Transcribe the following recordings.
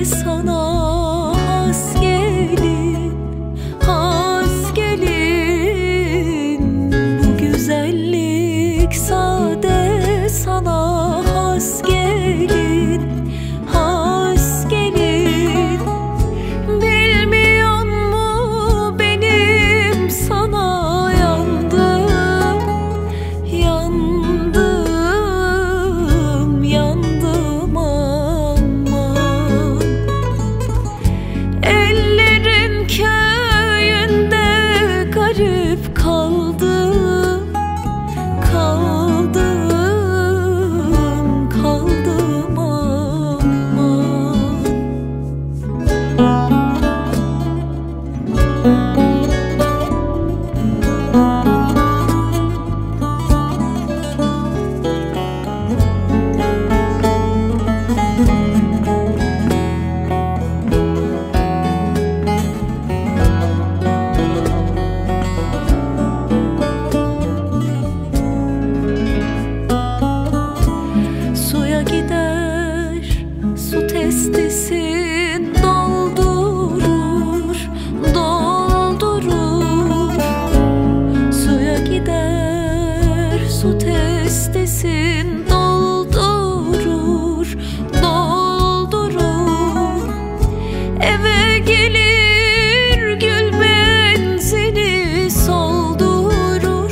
sana has gelin, has gelin. Bu güzellik sade sana has gelin, has gelin. Bilmiyor mu benim sana yandım, yandım, yandım aman. Ellerin köyünde garip kaldım, kaldım, kaldım aman. Suya gider, su testisin doldurur, doldurur. Suya gider, su testisin doldurur, doldurur. Eve gelir gül benzini soldurur,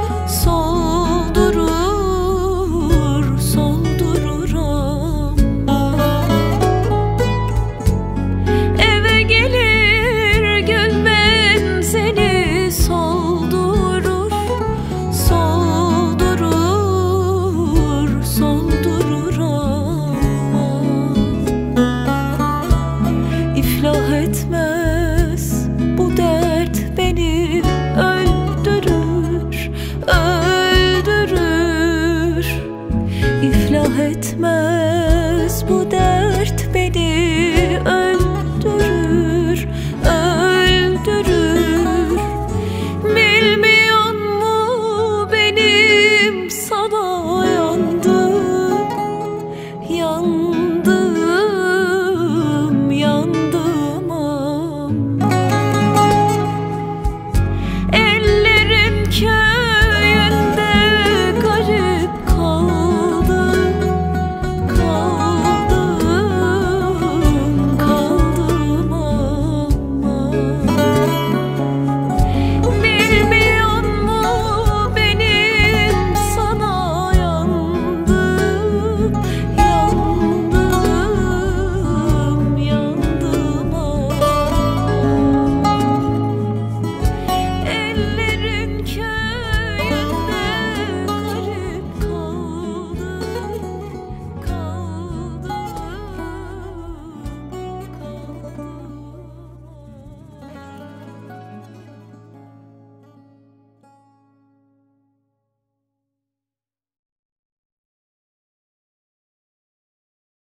soldurur, soldurur ama. Eve gelir gül benzini soldurur, soldurur, soldurur ama. İflah etmez bu dert beni öldürür, öldürür. İflah etmez